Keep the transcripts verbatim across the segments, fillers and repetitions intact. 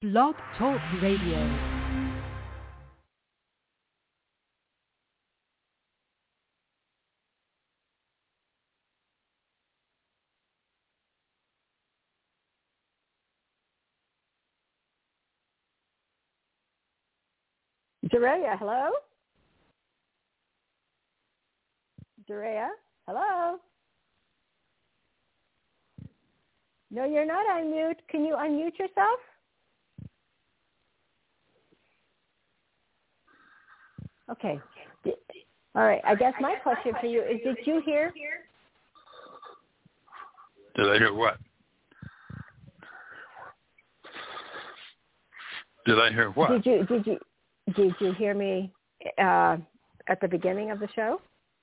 Blog Talk Radio. Daria, hello? Daria, hello? No, you're not on mute. Can you unmute yourself? Okay. All right. I guess my question for you is, did you hear? Did I hear what? Did I hear what? Did you did you did you hear me uh, at the beginning of the show?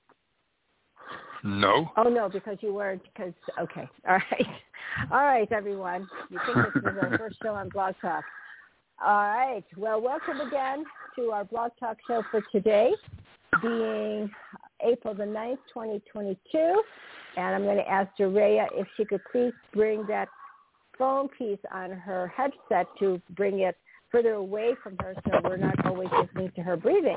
No. Oh no, because you weren't. Because okay. All right. All right, everyone. You think this was our first show on Blog Talk? All right. Well, welcome again to our Blog Talk show for today, being April the ninth, twenty twenty-two. And I'm going to ask Daria if she could please bring that phone piece on her headset to bring it further away from her so we're not always listening to her breathing.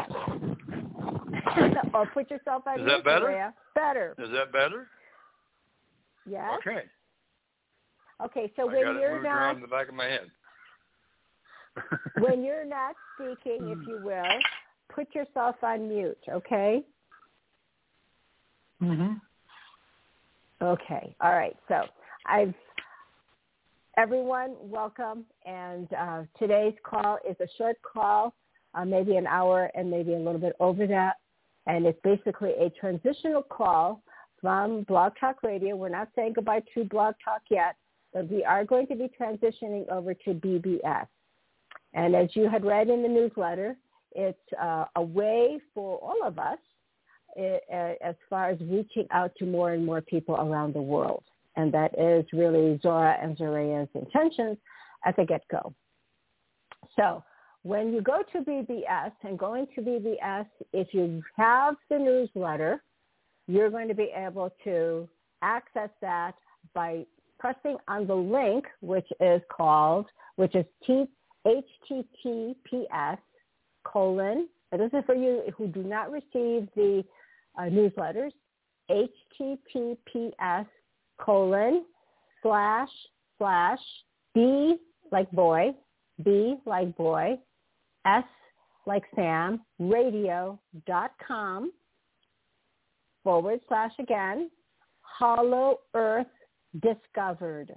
Or put yourself on mute, Is that better? Daria. Better. Is that better? Yes. Okay. Okay, so I when got it you're moved not... around the back of my head. When you're not speaking, if you will, put yourself on mute, okay? Mm-hmm. Okay. All right. So I've, everyone, welcome. And uh, today's call is a short call, uh, maybe an hour and maybe a little bit over that. And it's basically a transitional call from Blog Talk Radio. We're not saying goodbye to Blog Talk yet, but we are going to be transitioning over to B B S. And as you had read in the newsletter, it's uh, a way for all of us it, uh, as far as reaching out to more and more people around the world. And that is really Zora and Zoraya's intentions at the get-go. So when you go to B B S and going to B B S, if you have the newsletter, you're going to be able to access that by pressing on the link, which is called, which is T H T T P S colon, and this is for you who do not receive the uh, newsletters, H T T P S colon slash slash B like boy, B like boy, S like Sam, radio dot com forward slash again, Hollow Earth Discovered.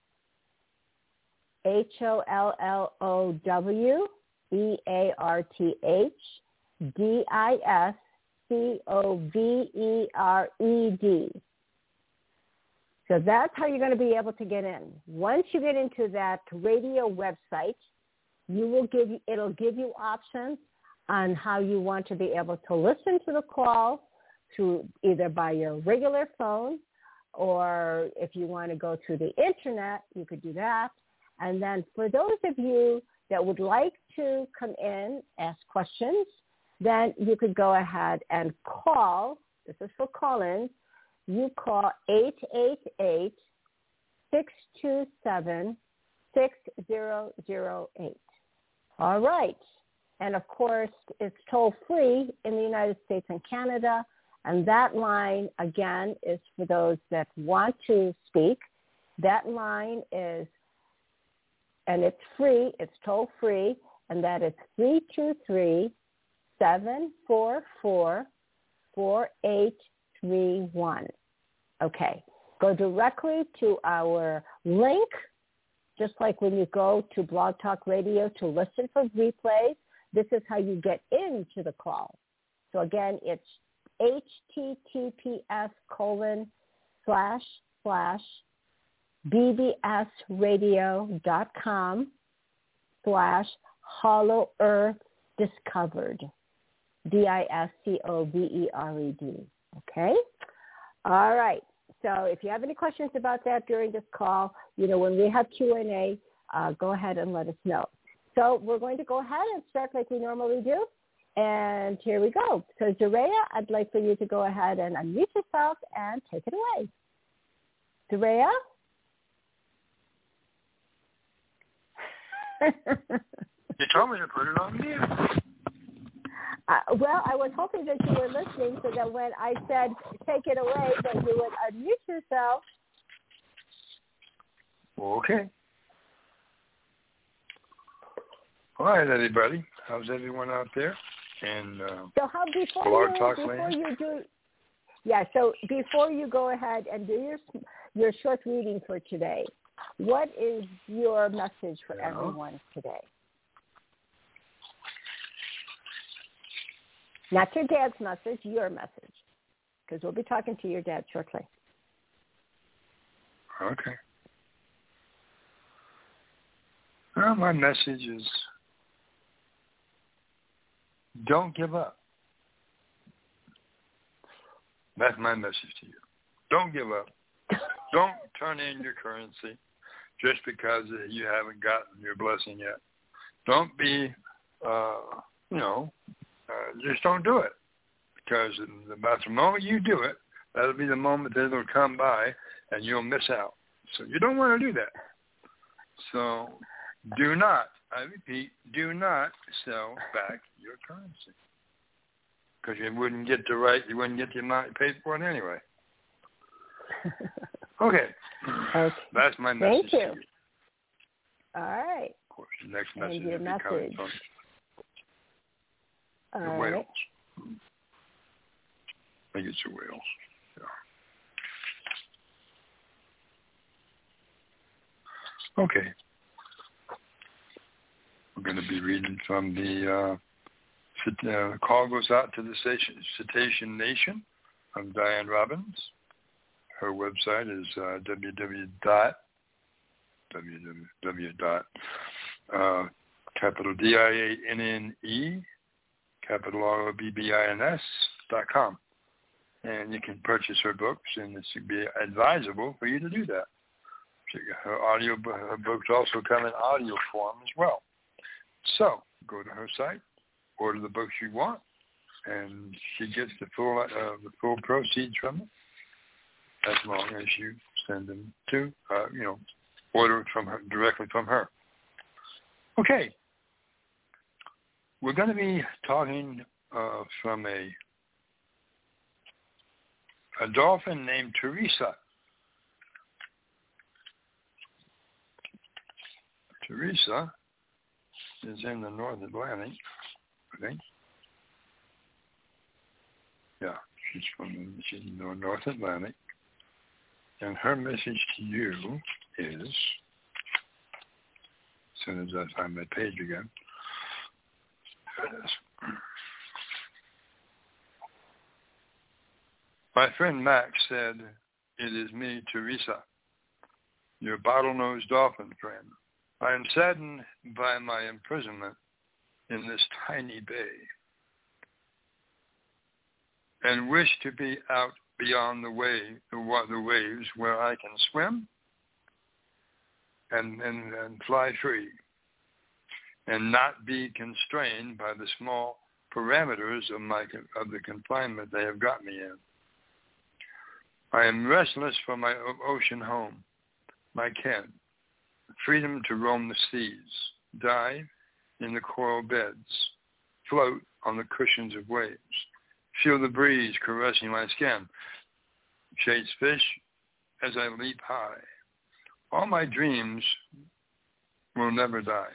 H O L L O W E A R T H D I S C O V E R E D. So that's how you're going to be able to get in. Once you get into that radio website, you will give you, it'll give you options on how you want to be able to listen to the call through either by your regular phone, or if you want to go to the internet, you could do that. And then for those of you that would like to come in, ask questions, then you could go ahead and call. This is for call-ins. You call eight eight eight, six two seven, six zero zero eight. All right. And, of course, it's toll-free in the United States and Canada. And that line, again, is for those that want to speak. That line is, and it's free, it's toll-free, and that is three two three, seven four four, four eight three one. Okay. Go directly to our link, just like when you go to Blog Talk Radio to listen for replays. This is how you get into the call. So, again, it's H T T P S colon slash slash B B S radio dot com slash Hollow Earth Discovered, D I S C O V E R E D. Okay? All right. So if you have any questions about that during this call, you know, when we have Q and A, uh, go ahead and let us know. So we're going to go ahead and start like we normally do. And here we go. So, Daria, I'd like for you to go ahead and unmute yourself and take it away. Daria? You told me to put it on mute. Uh, well, I was hoping that you were listening so that when I said take it away, that you would unmute yourself. Okay. All right, everybody. How's everyone out there? And uh, so how before Blog you Talk before Land? you do yeah so before you go ahead and do your your short reading for today, what is your message for yeah. everyone today? Not your dad's message, your message, because we'll be talking to your dad shortly. Okay. Well, my message is don't give up. That's my message to you. Don't give up. Don't turn in your currency just because you haven't gotten your blessing yet. Don't be, uh, you know, uh, just don't do it. Because about the moment you do it, that'll be the moment that it'll come by and you'll miss out. So you don't want to do that. So do not, I repeat, do not sell back your currency. Because you wouldn't get the right, you wouldn't get the amount you paid for it anyway. Okay. Okay. That's my message Thank you. to you. All right. Of course, the next message And your will be coming message. from All the right. whales. I think it's the whales. Yeah. Okay. We're going to be reading from the uh, uh, call goes out to the Cetacean Nation from Diane Robbins. Her website is uh, www dot www dot uh, capital D I A N N E capital R O B B I N S dot com, and you can purchase her books, and it should be advisable for you to do that. Her audio, her books also come in audio form as well. So go to her site, order the books you want, and she gets the full uh, the full proceeds from it, as long as you send them to, uh, you know, order it from her directly from her. Okay, we're going to be talking uh, from a a dolphin named Teresa. Teresa is in the North Atlantic, I think. Yeah, she's from she's in the North Atlantic. And her message to you is, as soon as I find my page again, there it is. My friend Max said, "It is me, Teresa, your bottlenose dolphin friend. I am saddened by my imprisonment in this tiny bay and wish to be out beyond the wave, the, the waves where I can swim and, and, and fly free and not be constrained by the small parameters of my of the confinement they have got me in. I am restless for my ocean home, my ken, freedom to roam the seas, dive in the coral beds, float on the cushions of waves, feel the breeze caressing my skin, chase fish as I leap high. All my dreams will never die.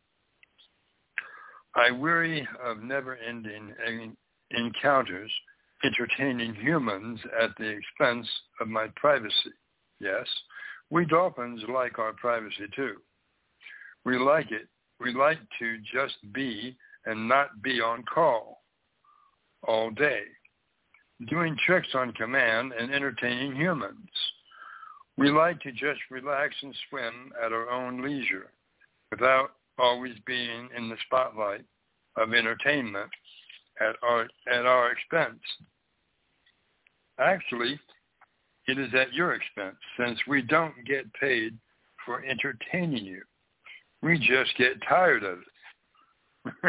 I weary of never-ending encounters entertaining humans at the expense of my privacy. Yes, we dolphins like our privacy too. We like it. We like to just be and not be on call all day, doing tricks on command and entertaining humans. We like to just relax and swim at our own leisure without always being in the spotlight of entertainment at our at our expense. Actually, it is at your expense, since we don't get paid for entertaining you. We just get tired of it.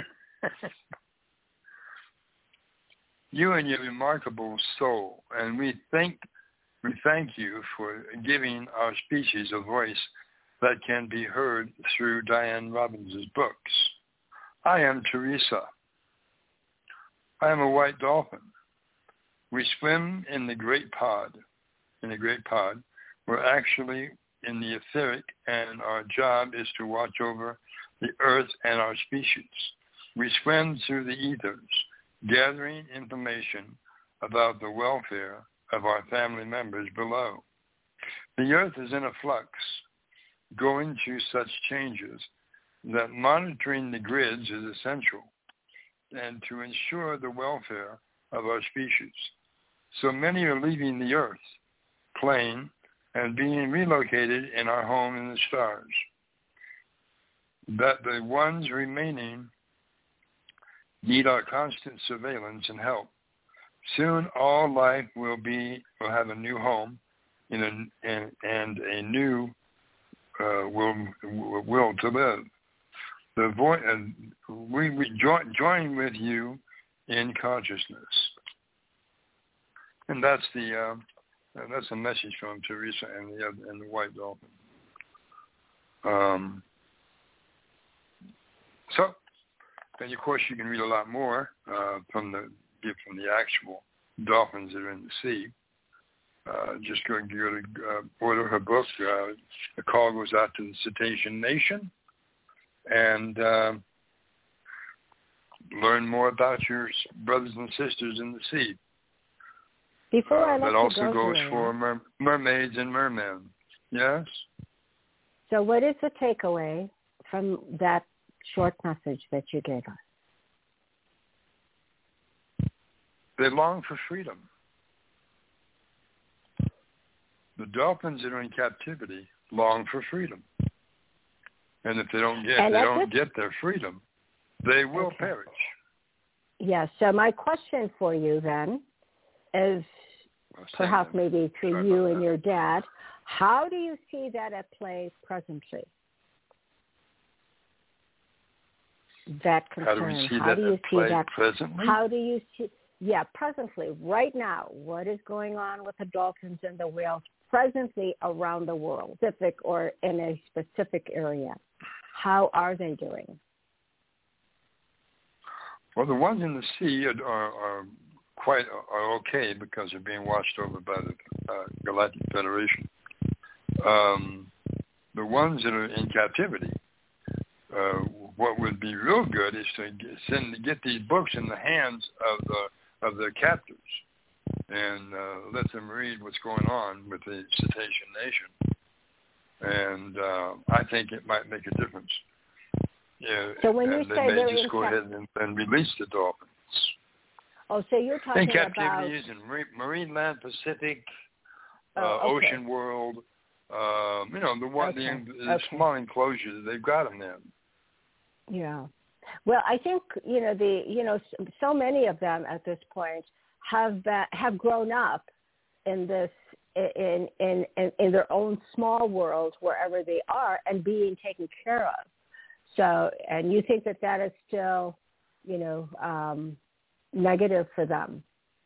You and your remarkable soul, and we thank we thank you for giving our species a voice that can be heard through Diane Robbins' books. I am Teresa. I am a white dolphin. We swim in the great pod. In the great pod, we're actually in the etheric, and our job is to watch over the earth and our species. We swim through the ethers, gathering information about the welfare of our family members below. The earth is in a flux, going through such changes that monitoring the grids is essential, and to ensure the welfare of our species. So many are leaving the earth plane and being relocated in our home in the stars. That the ones remaining need our constant surveillance and help. Soon all life will be will have a new home in a, and, and a new uh, will will to live. The voice, and we, we join, join with you in consciousness, and that's the uh, that's a message from Teresa and the and the white dolphin. Um, so, and of course, you can read a lot more uh, from the from the actual dolphins that are in the sea. Uh, just go, go to uh, order her book. Uh, the call goes out to the Cetacean Nation, and uh, learn more about your brothers and sisters in the sea. Before uh, I let that you also go, goes Julian, for mer- mermaids and mermen. Yes? So what is the takeaway from that short message that you gave us? They long for freedom. The dolphins that are in captivity long for freedom. And if they don't get, And they at don't this- get their freedom, they will Okay. perish. Yes. So my question for you then is, Well, perhaps same then. maybe through Sorry you about and that. your dad, how do you see that at play presently? That concern. How do we see how that do you at see play that? presently? How do you see? Yeah, presently, right now, what is going on with the dolphins and the whales presently around the world, Pacific or in a specific area? How are they doing? Well, the ones in the sea are, are, are quite are okay because they're being watched over by the uh, Galactic Federation. Um, the ones that are in captivity, uh, what would be real good is to get, send to get these books in the hands of the of their captors and uh, let them read what's going on with the Cetacean Nation. And uh, I think it might make a difference. Yeah, So when you and say they may they're just in go cap- ahead and, and release the dolphins. Oh, so you're talking In about captivities in Marine, Marine Land, Pacific, uh, oh, okay. Ocean World, um, you know, the one Okay. the, the Okay. small enclosure that they've got them in. Yeah. Well, I think, you know, the, you know, so many of them at this point have been, have grown up in this, in, in, in, in their own small world, wherever they are, and being taken care of. So, and you think that that is still, you know, um, negative for them?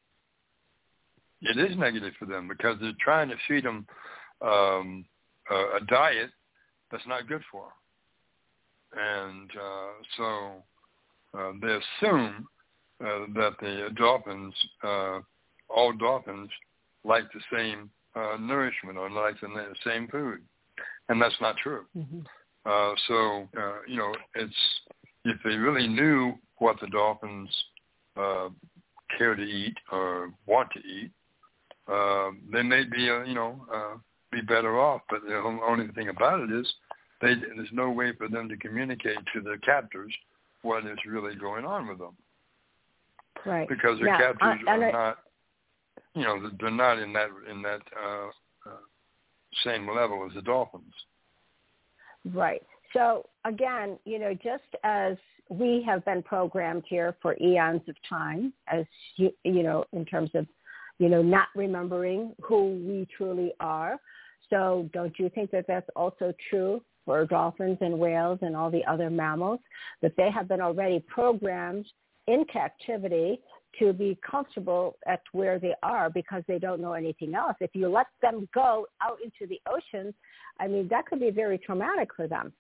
It is negative for them because they're trying to feed them um, a, a diet that's not good for them. And uh, so uh, they assume uh, that the dolphins, uh, all dolphins, like the same uh, nourishment or like the same food, and that's not true. Mm-hmm. Uh, so uh, you know, it's if they really knew what the dolphins uh, care to eat or want to eat, uh, they may be uh, you know uh, be better off. But the only thing about it is, They, there's no way for them to communicate to their captors what is really going on with them. Right. Because their now, captors I, are I, not, you know, they're not in that in that uh, uh, same level as the dolphins. Right. So again, you know, just as we have been programmed here for eons of time, as you, you know, in terms of, you know, not remembering who we truly are. So don't you think that that's also true for dolphins and whales and all the other mammals, that they have been already programmed in captivity to be comfortable at where they are because they don't know anything else. If you let them go out into the oceans, I mean, that could be very traumatic for them.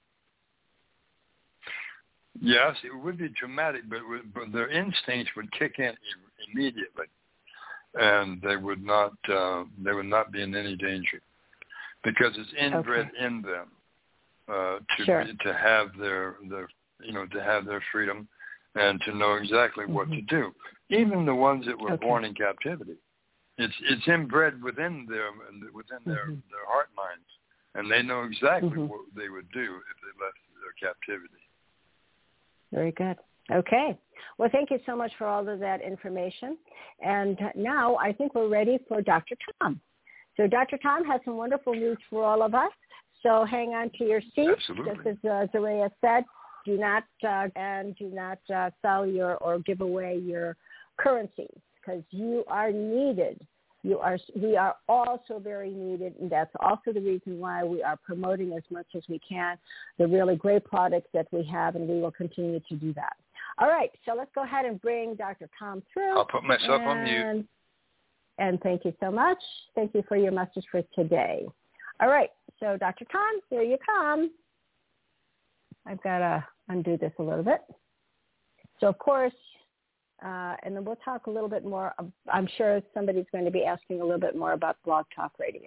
Yes, it would be traumatic, but, but their instincts would kick in immediately, and they would not uh, they would not be in any danger because it's inbred okay. in them uh, to sure. be, to have their their you know to have their freedom and to know exactly what mm-hmm. to do. Even the ones that were okay. born in captivity, it's it's inbred within them and within their mm-hmm. their heart minds, and they know exactly mm-hmm. what they would do if they left their captivity. Very good. Okay. Well, thank you so much for all of that information. And now I think we're ready for Doctor Tom. So Doctor Tom has some wonderful news for all of us. So hang on to your seat. Absolutely. Just as uh, Zaraya said, do not uh, and do not uh, sell your or give away your currencies because you are needed. You are. We are also very needed, and that's also the reason why we are promoting as much as we can the really great products that we have, and we will continue to do that. All right, so let's go ahead and bring Doctor Tom through. I'll put myself and, on mute. And thank you so much. Thank you for your message for today. All right, so Doctor Tom, here you come. I've got to undo this a little bit. So, of course, Uh, and then we'll talk a little bit more. I'm sure somebody's going to be asking a little bit more about Blog Talk Radio.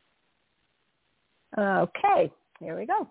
Okay, here we go.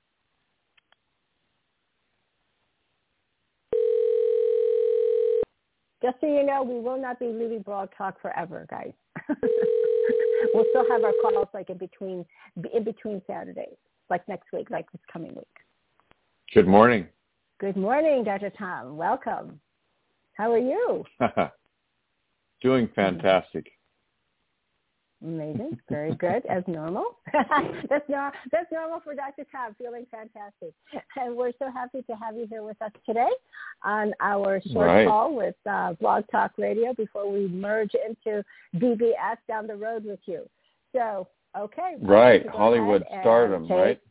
Just so you know, we will not be leaving Blog Talk forever, guys. We'll still have our calls like in between, in between Saturdays, like next week, like this coming week. Good morning. Good morning, Doctor Tom. Welcome. How are you? Doing fantastic. Amazing. Very good, as normal. that's, no, that's normal for Doctor Tom, feeling fantastic. And we're so happy to have you here with us today on our short right. call with uh, Blog Talk Radio before we merge into B B S down the road with you. So, okay. Right, Hollywood stardom, take... right?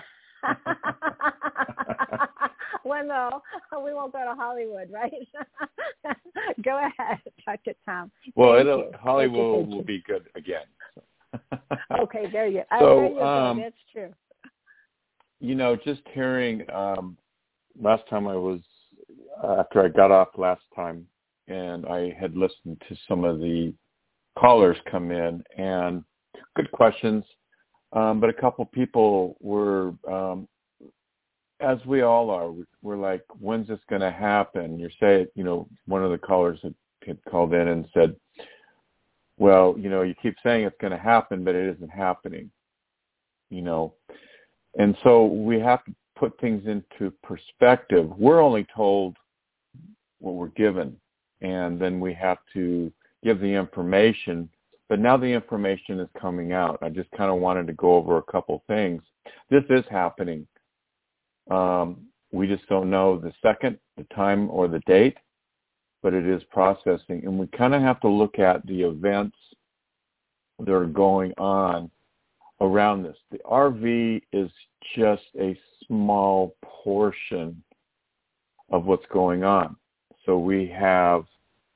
Well, no, we won't go to Hollywood, right? Go ahead, Doctor Tom. Well, Thank it'll, you. Hollywood Thank you, will be good again. Okay, there you go. So, there you um, go. That's true. You know, just hearing um, last time I was, uh, after I got off last time, and I had listened to some of the callers come in, and good questions, um, but a couple people were, um, as we all are, we're like, when's this going to happen? You're saying, you know, one of the callers had, had called in and said, well, you know, you keep saying it's going to happen, but it isn't happening, you know. And so we have to put things into perspective. We're only told what we're given, and then we have to give the information. But now the information is coming out. I just kind of wanted to go over a couple things. This is happening. Um, we just don't know the second, the time, or the date, but it is processing. And we kind of have to look at the events that are going on around this. The R V is just a small portion of what's going on. So we have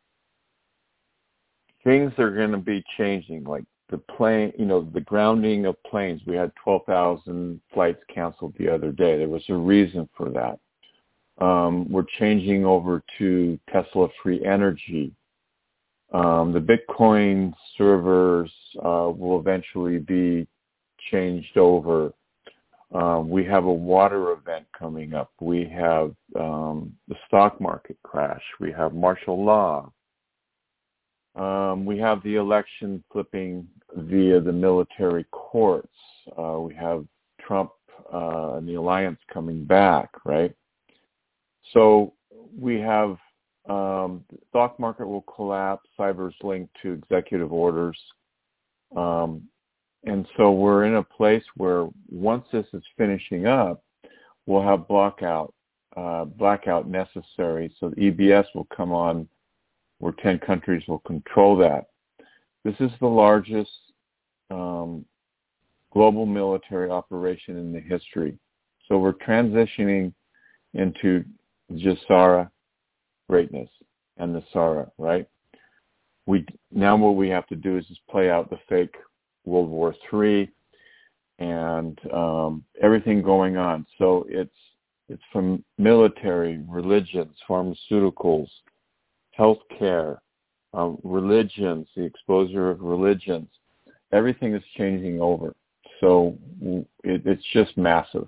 things that are going to be changing, like the plane, you know, the grounding of planes. We had twelve thousand flights canceled the other day. There was a reason for that. Um, we're changing over to Tesla-free energy. Um, the Bitcoin servers uh, will eventually be changed over. Um, we have a water event coming up. We have um, the stock market crash. We have martial law. Um, we have the election flipping via the military courts. Uh, we have Trump uh, and the alliance coming back, right? So we have um, the stock market will collapse. Cyber's linked to executive orders. Um, and so we're in a place where once this is finishing up, we'll have blackout, uh, blackout necessary. So the E B S will come on where ten countries will control that. This is the largest um, global military operation in the history. So we're transitioning into Jassara greatness. and the SARA, right? We now what we have to do is just play out the fake World War Three and um, everything going on. So it's it's from military, religions, pharmaceuticals, healthcare, uh, religions, the exposure of religions. Everything is changing over. So it, it's just massive.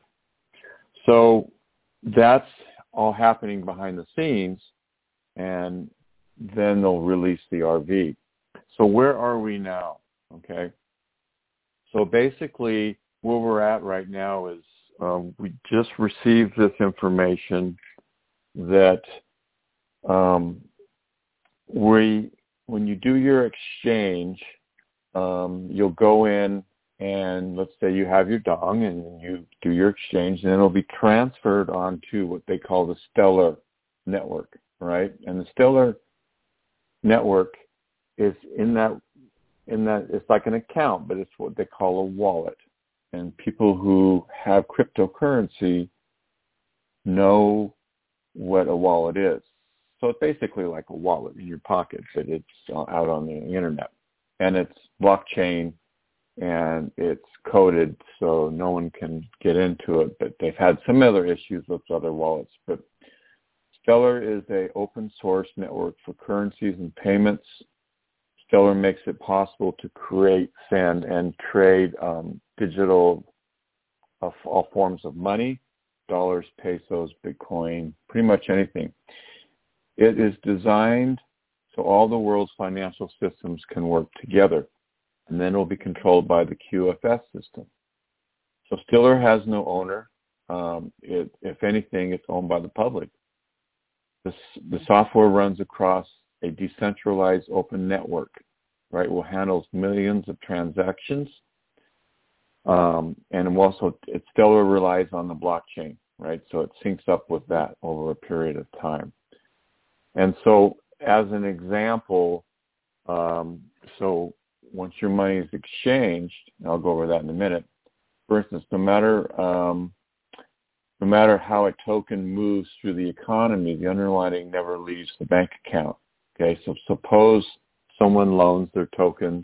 So that's all happening behind the scenes, and then they'll release the R V. So where are we now? Okay. So basically where we're at right now is um, we just received this information that um, we, when you do your exchange, um, you'll go in and let's say you have your dong and you do your exchange, and then it'll be transferred onto what they call the Stellar network, right? And the Stellar network is in that, in that it's like an account, but it's what they call a wallet. And people who have cryptocurrency know what a wallet is. So it's basically like a wallet in your pocket, but it's out on the internet. And it's blockchain, and it's coded so no one can get into it, but they've had some other issues with other wallets. But Stellar is a open source network for currencies and payments. Stellar makes it possible to create, send, and trade um, digital uh, all forms of money, dollars, pesos, Bitcoin, pretty much anything. It is designed so all the world's financial systems can work together, and then it will be controlled by the Q F S system. So Stellar has no owner. Um, it, if anything, it's owned by the public. The, the software runs across a decentralized open network, right? It will handle millions of transactions. Um, and also, it Stellar relies on the blockchain, right? So it syncs up with that over a period of time. And so as an example, um, so once your money is exchanged, and I'll go over that in a minute. For instance, no matter um, no matter how a token moves through the economy, the underlying never leaves the bank account. Okay, so suppose someone loans their tokens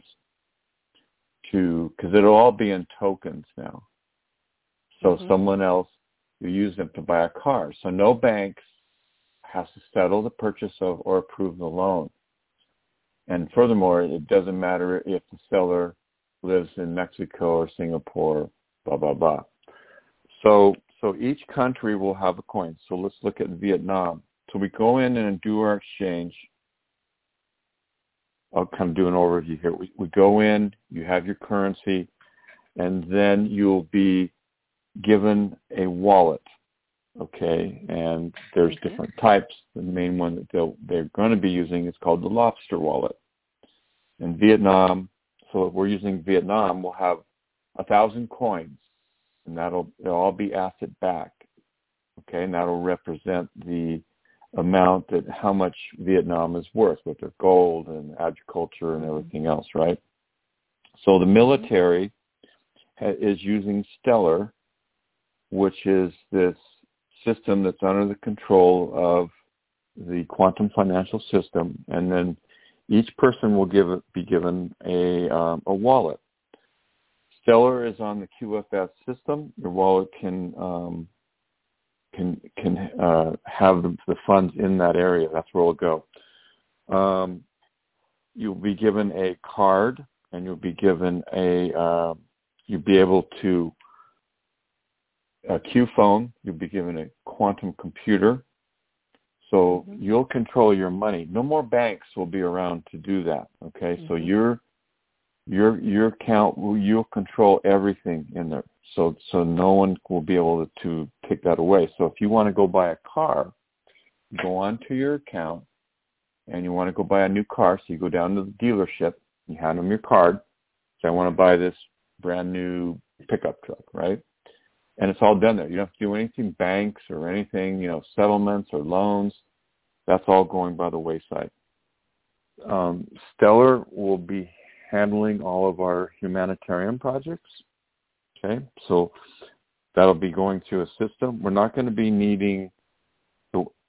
to, because it'll all be in tokens now. So mm-hmm. someone else will use them to buy a car. So no banks has to settle the purchase of or approve the loan. And furthermore, it doesn't matter if the seller lives in Mexico or Singapore, blah, blah, blah. So so each country will have a coin. So let's look at Vietnam. So we go in and do our exchange. I'll kind of do an overview here. We, we go in, you have your currency, and then you'll be given a wallet. Okay, and there's okay. different types. The main one that they'll, they're going to be using is called the Lobster wallet. In Vietnam, so if we're using Vietnam, we'll have a thousand coins, and that'll it'll all be asset backed. Okay, and that'll represent the amount that how much Vietnam is worth with their gold and agriculture and everything else, right? So the military ha- is using Stellar, which is this system that's under the control of the quantum financial system, and then each person will give be given a um, a wallet. Stellar is on the Q F S system. Your wallet can um, can can uh, have the, the funds in that area. That's where it'll go. Um, you'll be given a card, and you'll be given a uh, you'll be able to a Q phone. You'll be given a quantum computer. So mm-hmm. you'll control your money. No more banks will be around to do that. Okay, mm-hmm. so your your your account, you'll control everything in there. So so no one will be able to, to take that away. So if you want to go buy a car, you go onto your account, and you want to go buy a new car. So you go down to the dealership, you hand them your card. So I want to buy this brand new pickup truck, right? And it's all done there. You don't have to do anything, banks or anything, you know, settlements or loans. That's all going by the wayside. Um, Stellar will be handling all of our humanitarian projects. Okay, so that'll be going through a system. We're not going to be needing,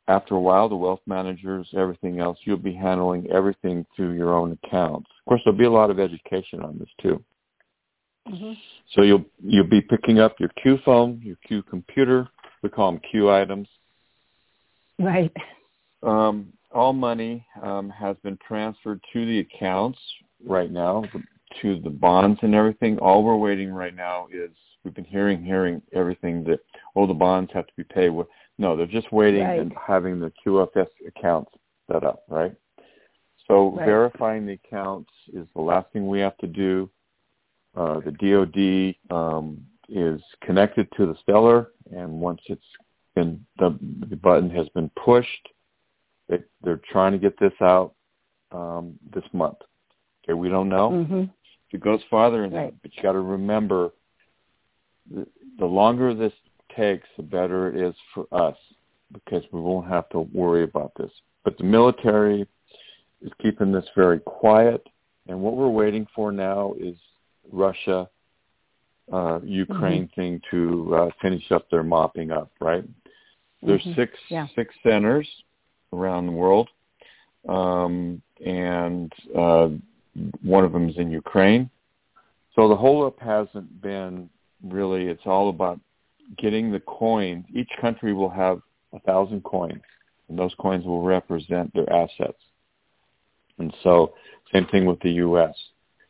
after a while, the wealth managers, everything else, you'll be handling everything through your own accounts. Of course, there'll be a lot of education on this too. Mm-hmm. So you'll you'll be picking up your Q phone, your Q computer. We call them Q items. Right. Um, all money um, has been transferred to the accounts right now, to the bonds and everything. All we're waiting right now is we've been hearing hearing everything that oh the bonds have to be paid with. No, they're just waiting right. and having the Q F S accounts set up, right? So right. verifying the accounts is the last thing we have to do. Uh, the D O D um, is connected to the Stellar, and once it's been the, the button has been pushed, it, they're trying to get this out um, this month. Okay, we don't know mm-hmm. if it goes farther than right. that, but you got to remember the, the longer this takes, the better it is for us because we won't have to worry about this. But the military is keeping this very quiet, and what we're waiting for now is Russia, uh, Ukraine mm-hmm. thing to uh, finish up their mopping up, right? There's mm-hmm. six yeah. six centers around the world, um, and uh, one of them is in Ukraine. So the holdup hasn't been really, it's all about getting the coins. Each country will have a thousand coins, and those coins will represent their assets. And so same thing with the U S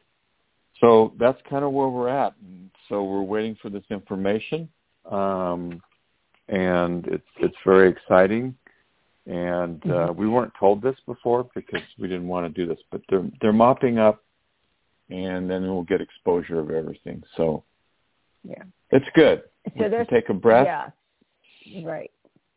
So that's kind of where we're at. And so we're waiting for this information, um, and it's it's very exciting. And uh, we weren't told this before because we didn't want to do this, but they're they're mopping up, and then we'll get exposure of everything. So yeah, it's good. So we can take a breath. Yeah, right.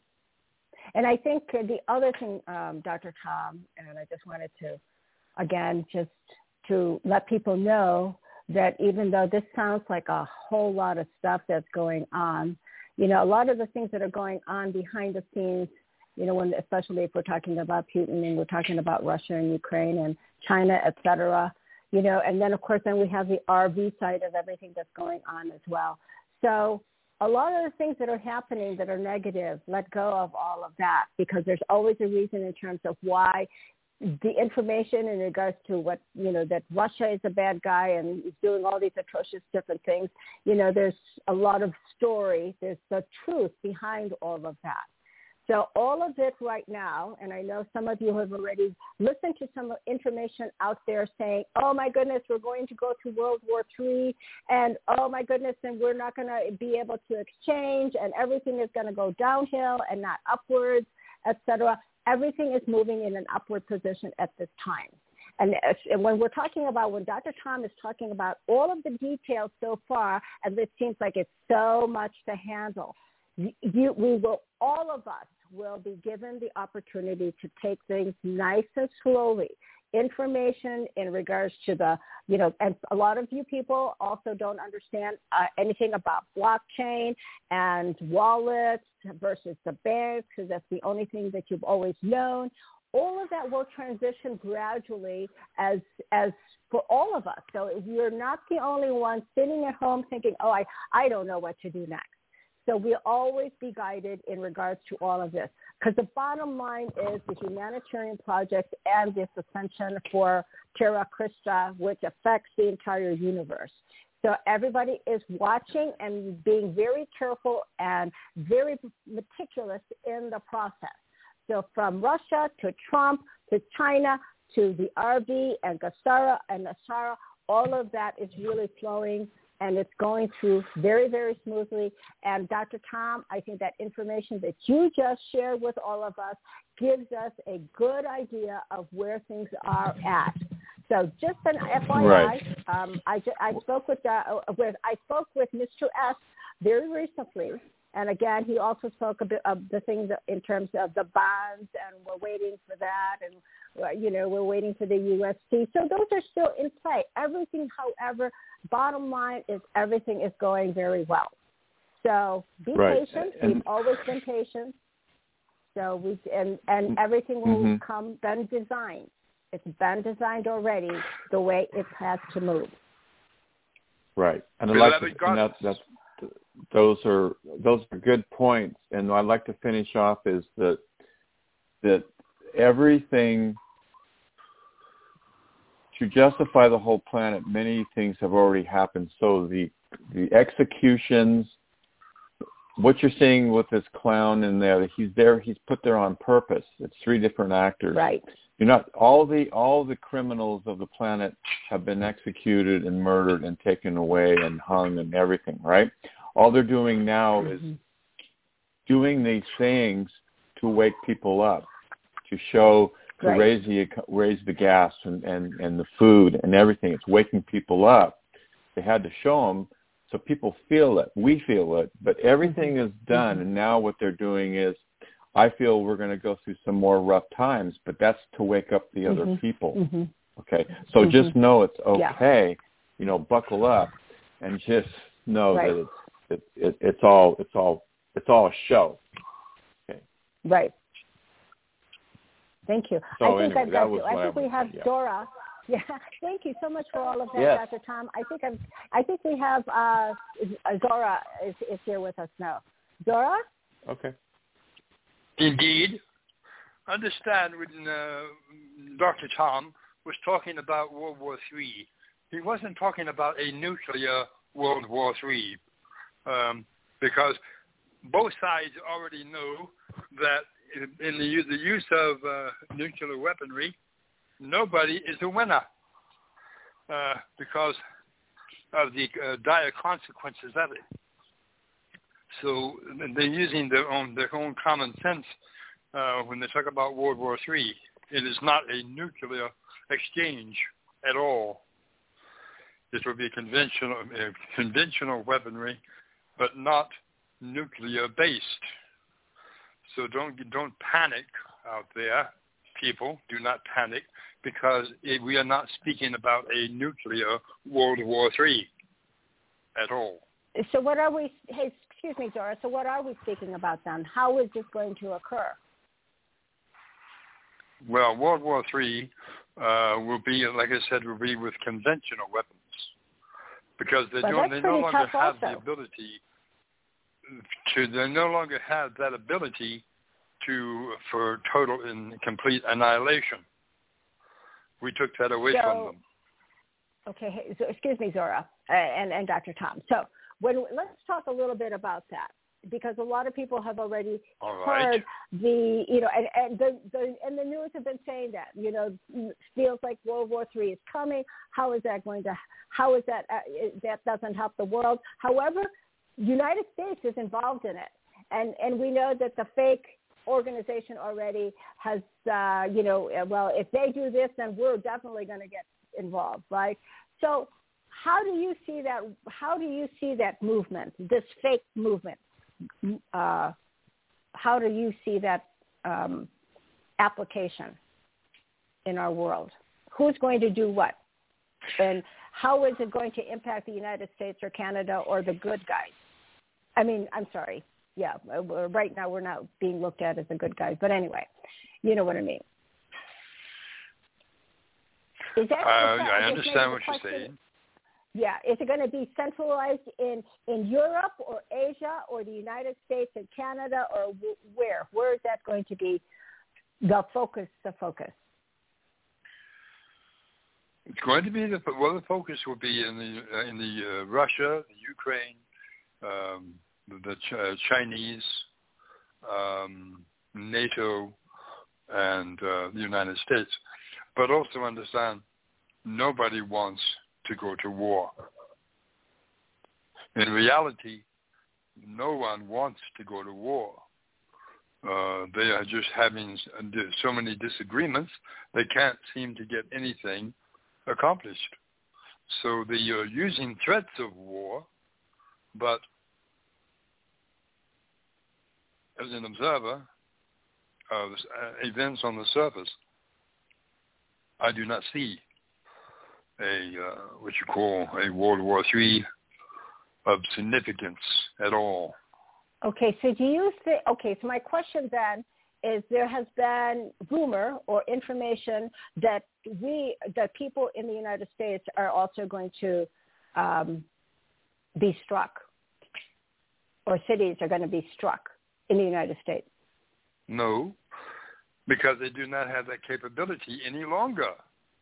And I think the other thing, um, Doctor Tom, and I just wanted to, again, just to let people know that even though this sounds like a whole lot of stuff that's going on, you know, a lot of the things that are going on behind the scenes, you know, when, especially if we're talking about Putin and we're talking about Russia and Ukraine and China, et cetera, you know, and then, of course, then we have the R V side of everything that's going on as well. So a lot of the things that are happening that are negative, let go of all of that because there's always a reason in terms of why the information in regards to what, you know, that Russia is a bad guy and is doing all these atrocious different things. You know, there's a lot of story. There's the truth behind all of that. So all of it right now, and I know some of you have already listened to some information out there saying, oh, my goodness, we're going to go to World War Three, and, oh, my goodness, and we're not going to be able to exchange, and everything is going to go downhill and not upwards, et cetera. Everything is moving in an upward position at this time. And, and when we're talking about, when Doctor Tom is talking about all of the details so far, and it seems like it's so much to handle, you, we will, all of us will be given the opportunity to take things nice and slowly. Information in regards to the, you know, and a lot of you people also don't understand uh, anything about blockchain and wallets versus the banks, because that's the only thing that you've always known. All of that will transition gradually as as for all of us. So you're not the only one sitting at home thinking, oh, I, I don't know what to do next. So we'll always be guided in regards to all of this. Because the bottom line is the humanitarian project and this ascension for Terra Christa, which affects the entire universe. So everybody is watching and being very careful and very meticulous in the process. So from Russia to Trump to China to the R V and Gassara and Nasara, all of that is really flowing. And it's going through very, very smoothly. And Doctor Tom, I think that information that you just shared with all of us gives us a good idea of where things are at. So just an F Y I, right. um, I, ju- I spoke with, uh, with I spoke with Mister S very recently. And again, he also spoke a bit of the things in terms of the bonds, and we're waiting for that, and, you know, we're waiting for the U S T. So those are still in play. Everything, however, bottom line is everything is going very well. So be right. patient. And We've always been patient. So we and, and everything will mm-hmm. come been designed. It's been designed already the way it has to move. Right. And I like to, and that's, that's those are those are good points. And I'd like to finish off is that that everything, to justify the whole planet, many things have already happened. So the the executions, what you're seeing with this clown in there, he's there, he's put there on purpose. It's three different actors. Right. You're not all the all the criminals of the planet have been executed and murdered and taken away and hung and everything, right? All they're doing now mm-hmm. is doing these things to wake people up, to show, to right. raise the raise the gas and, and, and the food and everything. It's waking people up. They had to show them so people feel it. We feel it, but everything is done. Mm-hmm. And now what they're doing is, I feel we're going to go through some more rough times, but that's to wake up the other mm-hmm. people. Mm-hmm. Okay, so mm-hmm. just know it's okay. Yeah. You know, buckle up and just know right. that it's it, it, it's all it's all it's all a show. Okay. Right. Thank you. So I think anyway, I've got you. I think I we have yeah. Dora. Yeah. Thank you so much for all of that, yes. Doctor Tom. I think I've, I think we have uh, Dora is, is here with us now. Dora? Okay. Indeed. Understand when uh, Doctor Tom was talking about World War Three, he wasn't talking about a nuclear World War Three, um, because both sides already know that in the, the use of uh, nuclear weaponry, nobody is a winner uh, because of the uh, dire consequences of it. So they're using their own their own common sense uh, when they talk about World War Three. It is not a nuclear exchange at all. It will be conventional uh, conventional weaponry, but not nuclear based. So don't don't panic out there, people. Do not panic, because it, we are not speaking about a nuclear World War Three at all. So what are we? Hey, excuse me, Dora. So what are we speaking about then? How is this going to occur? Well, World War Three uh, will be, like I said, will be with conventional weapons, because they well, don't. They no longer have also. the ability to. They no longer have that ability to for total and complete annihilation. We took that away so, from them. Okay, so excuse me, Zora, uh, and and Doctor Tom. So when let's talk a little bit about that, because a lot of people have already All right. heard the, you know, and, and the, the and the news have been saying that, you know, feels like World War Three is coming. How is that going to? How is that? Uh, that doesn't help the world. However, United States is involved in it, and and we know that the fake organization already has, uh, you know, well, if they do this, then we're definitely going to get involved, right? So how do you see that? How do you see that movement, this fake movement? Uh, how do you see that um, application in our world? Who's going to do what? And how is it going to impact the United States or Canada or the good guys? I mean, I'm sorry. Yeah, right now we're not being looked at as the good guys. But anyway, you know what I mean. Is that, uh, is that I understand what question? you're saying. Yeah. Is it going to be centralized in, in Europe or Asia or the United States and Canada, or w- where? Where is that going to be the focus, the focus? It's going to be the well. The focus will be in the uh, in the uh, Russia, the Ukraine, um, the, the Ch- uh, Chinese, um, NATO, and uh, the United States. But also understand, nobody wants to go to war. In reality, no one wants to go to war. Uh, they are just having so many disagreements, they can't seem to get anything accomplished. So they are using threats of war, but as an observer of events on the surface, I do not see a uh, what you call a World War Three of significance at all. Okay, so do you think? Okay, so my question then is: there has been rumor or information that we, that people in the United States are also going to um, be struck, or cities are going to be struck in the United States. No. because they do not have that capability any longer.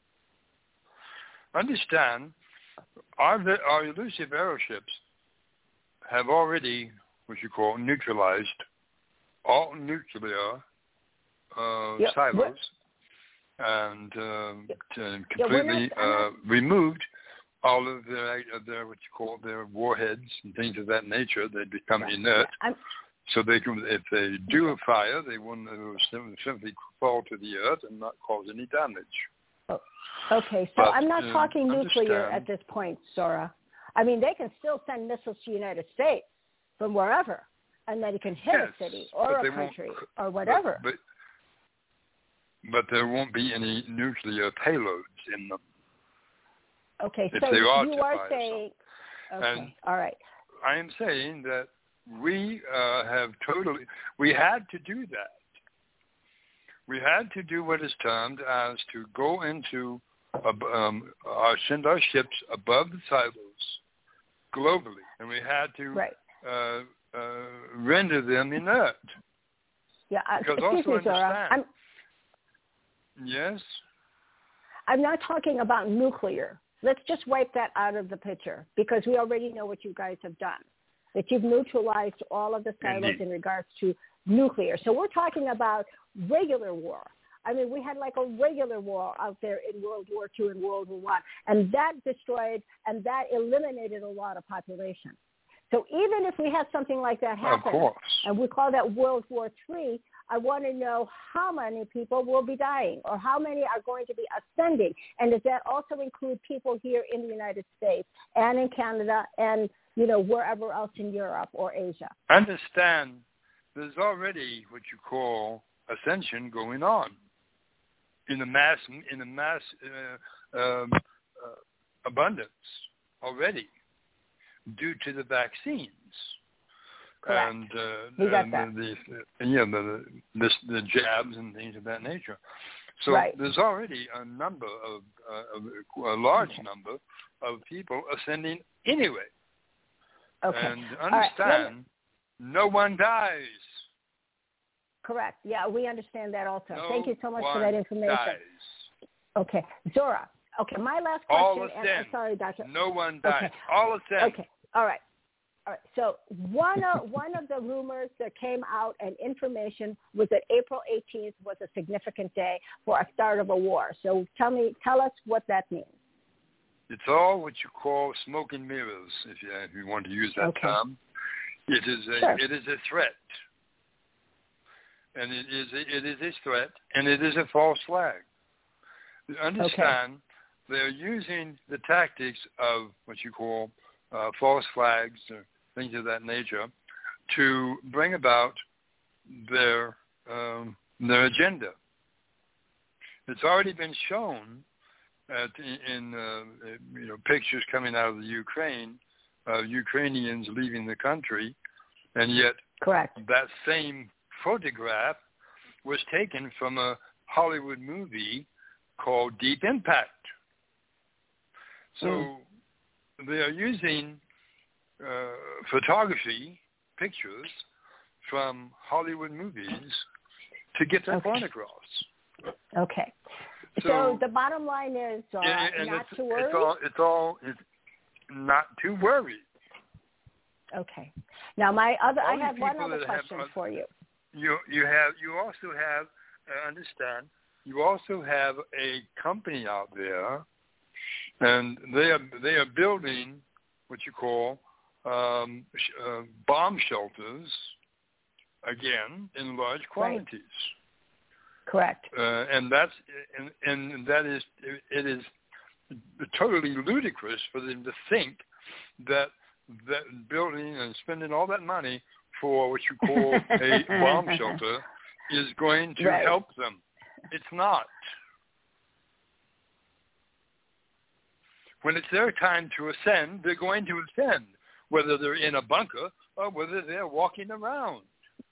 Understand, our, our elusive aeroships have already, what you call, neutralized all nuclear uh, yep. silos and uh, yep. completely yeah, not, uh, removed all of their, their, what you call, their warheads and things of that nature. They become yeah, inert. Yeah, so they can, if they do a fire, they will simply fall to the earth and not cause any damage. oh, okay, so but, I'm not uh, talking nuclear understand. at this point, Zora. I mean, they can still send missiles to the United States from wherever, and then it can hit yes, a city or a country or whatever. But, but, but there won't be any nuclear payloads in them. Okay, if so they are you are saying, okay, and all right. I am saying that we uh, have totally, we had to do that. We had to do what is termed as to go into, uh, um, our, send our ships above the silos globally, and we had to right. uh, uh, render them inert. Yeah, uh, because excuse also me, Zora. understand. I'm, yes? I'm not talking about nuclear. Let's just wipe that out of the picture because we already know what you guys have done, that you've neutralized all of the silos Indeed. in regards to nuclear. So we're talking about regular war. I mean, we had like a regular war out there in World War Two and World War One, and that destroyed and that eliminated a lot of population. So even if we have something like that happen, of course. and we call that World War Three, I want to know how many people will be dying or how many are going to be ascending. And does that also include people here in the United States and in Canada and, you know, wherever else in Europe or Asia? Understand, there's already what you call ascension going on in a mass, in a mass uh, um, uh, abundance already due to the vaccines. Correct. And, uh, we got and that. the, the yeah the, the the jabs and things of that nature. So right. there's already a number of uh, a large okay. number of people ascending anyway. Okay. And understand, right. no one dies. Correct. Yeah, we understand that also. No Thank you so much one for that information. Dies. Okay, Zora. Okay, my last question. All and, ascend. uh, sorry, Doctor. No one dies. Okay. All ascend. Okay. All right. All right. So one of one of the rumors that came out and information was that April eighteenth was a significant day for a start of a war. So tell me, tell us what that means. It's all what you call smoke and mirrors, if you if you want to use that okay. term. It is a sure. it is a threat, and it is a, it is a threat, and it is a false flag. Understand, okay. They're using the tactics of what you call uh, false flags or things of that nature to bring about their um, their agenda. It's already been shown at, in uh, you know pictures coming out of the Ukraine of Ukrainians leaving the country, and yet correct that same photograph was taken from a Hollywood movie called Deep Impact. So mm. they are using uh, photography, pictures from Hollywood movies to get their okay. point across. Okay. So, so the bottom line is uh, and not it's, to worry? It's all, it's all it's not to worry. Okay. Now, my other, all I have one other question have, for you. You you have you also have uh, understand you also have a company out there, and they are they are building what you call um, sh- uh, bomb shelters again in large quantities. Right. Correct. Uh, and that's and, and that is it is totally ludicrous for them to think that that building and spending all that money for what you call a bomb shelter is going to right. help them. It's not. When it's their time to ascend, they're going to ascend, whether they're in a bunker or whether they're walking around.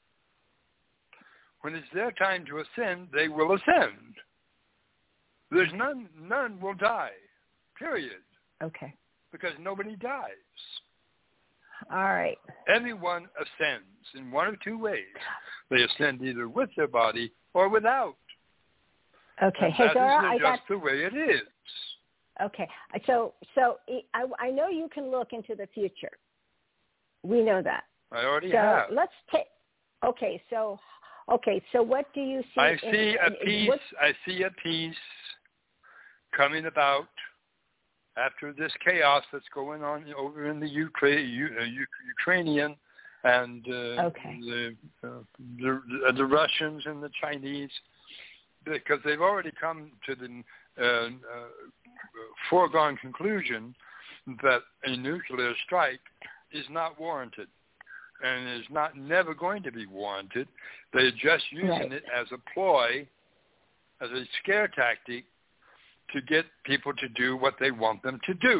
When it's their time to ascend, they will ascend. There's none, none will die, period. Okay. Because nobody dies. All right. Everyone ascends in one of two ways. They ascend either with their body or without. Okay. And Hey, that Zora, is I just got... the way it is. Okay. So, so I, I know you can look into the future. We know that. I already so have. let's take... Okay, so... Okay, so what do you see? I in, see a in, piece. what? I see a piece coming about after this chaos that's going on over in the Ukra- U- uh, U- Ukrainian and uh, okay. the, uh, the the Russians and the Chinese, because they've already come to the uh, uh, foregone conclusion that a nuclear strike is not warranted. And is not never going to be warranted. They're just using right. it as a ploy, as a scare tactic to get people to do what they want them to do.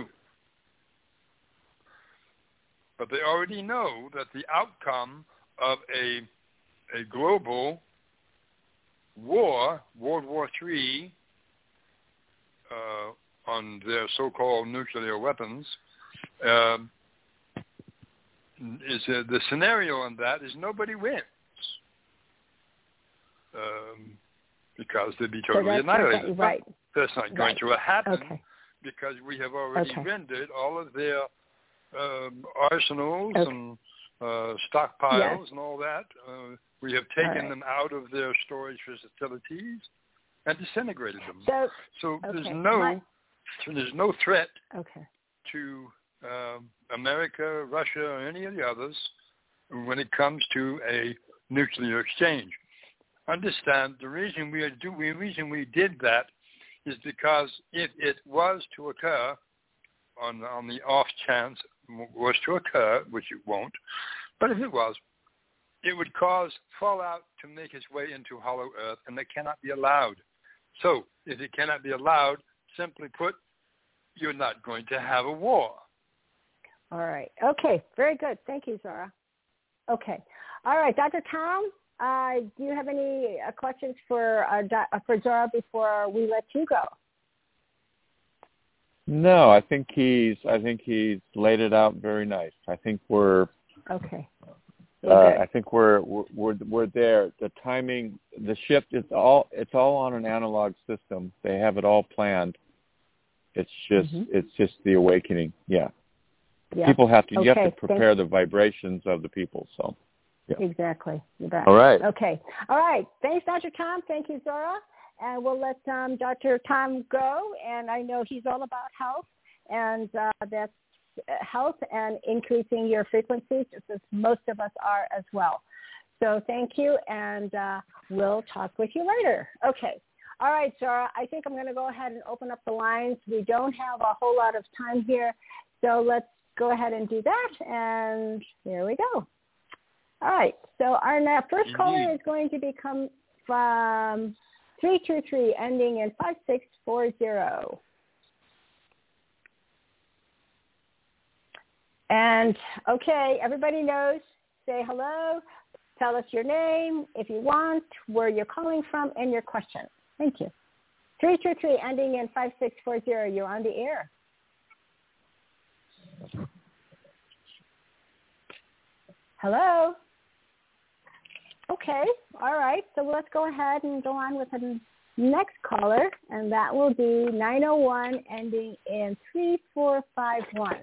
But they already know that the outcome of a a global war, World War Three, uh, on their so-called nuclear weapons, uh, is uh, the scenario on that is nobody wins um, because they'd be totally so annihilated. Okay, right. But that's not going right. to happen okay. because we have already okay. rendered all of their um, arsenals okay. and uh, stockpiles yes. and all that. Uh, we have taken right. them out of their storage facilities and disintegrated them. So, so okay. there's no My, there's no threat okay. to Um, America, Russia, or any of the others when it comes to a nuclear exchange. Understand the reason we are do the reason we did that is because if it was to occur on on the off chance was to occur, which it won't, but if it was, it would cause fallout to make its way into hollow earth, and that cannot be allowed. So if it cannot be allowed, simply put, you're not going to have a war. All right. Okay. Very good. Thank you, Zora. Okay. All right. Doctor Tom, uh, do you have any uh, questions for uh, Do- uh, for Zora before we let you go? No, I think he's I think he's laid it out very nice. I think we're okay. Uh, I think we're we're we're there. The timing, the shift, it's all it's all on an analog system. They have it all planned. It's just mm-hmm. it's just the awakening. Yeah. Yeah. People have to, okay. you have to prepare Thanks. the vibrations of the people. So, yeah. Exactly. You bet. All right. Okay. All right. Thanks, Doctor Tom. Thank you, Zora. And we'll let um, Doctor Tom go. And I know he's all about health, and uh, that's health and increasing your frequencies, just as most of us are as well. So thank you, and uh, we'll talk with you later. Okay. All right, Zora. I think I'm going to go ahead and open up the lines. We don't have a whole lot of time here, so let's go ahead and do that, and here we go. All right, so our first caller is going to be come from three two three, ending in five six four zero. And, okay, everybody knows, say hello, tell us your name, if you want, where you're calling from, and your question. Thank you. three two three, ending in five six four zero, you're on the air. Hello? Okay, all right. So let's go ahead and go on with the next caller, and that will be nine oh one, ending in three four five one.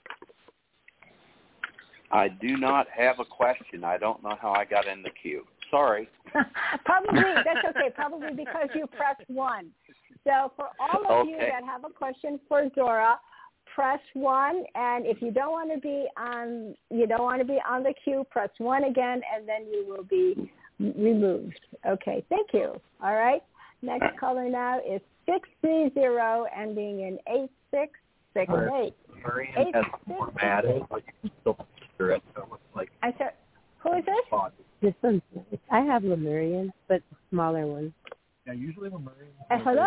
I do not have a question. I don't know how I got in the queue. Sorry. Probably, that's okay, probably because you pressed one. So for all of okay. you that have a question for Zora, press one, and if you don't want to be on, you don't want to be on the queue, press one again, and then you will be removed. Okay, thank you. All right. Next caller now is six three zero, ending in eight six six eight. Marion has formatted, but you can still picture it. So it looks like. I said, who is this? This one's nice. I have Lemurian, but smaller ones. Yeah, usually Lemurian. Uh, hello.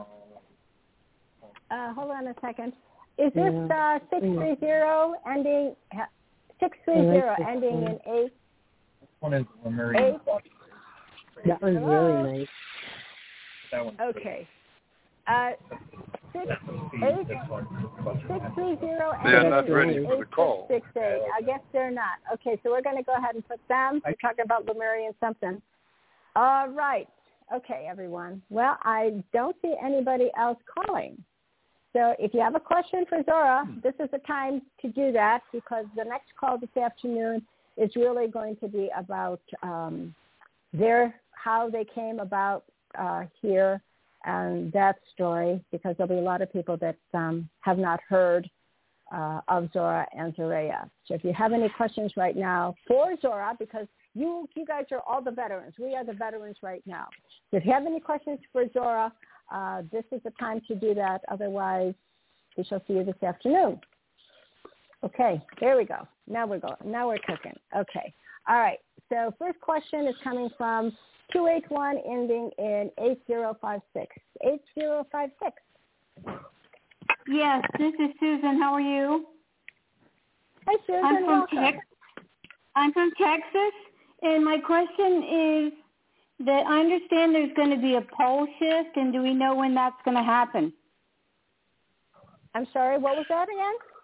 Uh, hold on a second. Is this uh, six three zero ending six three zero like ending one. in eight? This one is Lemurian. That one's Hello? really nice. That one's okay. Uh, six eight six three zero. They are not ready for the call. Six eight. I guess they're not. Okay, so we're going to go ahead and put them. We're talking about Lemurian something. All right. Okay, everyone. Well, I don't see anybody else calling. So if you have a question for Zora, this is the time to do that because the next call this afternoon is really going to be about um, their how they came about uh, here and that story, because there'll be a lot of people that um, have not heard uh, of Zora and Zoraya. So if you have any questions right now for Zora, because you you guys are all the veterans. We are the veterans right now. So if you have any questions for Zora, uh, this is the time to do that. Otherwise, we shall see you this afternoon. Okay, there we go. Now we're going. Now we're cooking. Okay. All right. So first question is coming from two eight one ending in eight zero five six. eight zero five six. Yes, this is Susan. How are you? Hi, Susan. I'm from Welcome. Tex- I'm from Texas, and my question is that I understand there's going to be a pole shift, and do we know when that's going to happen? I'm sorry, what was that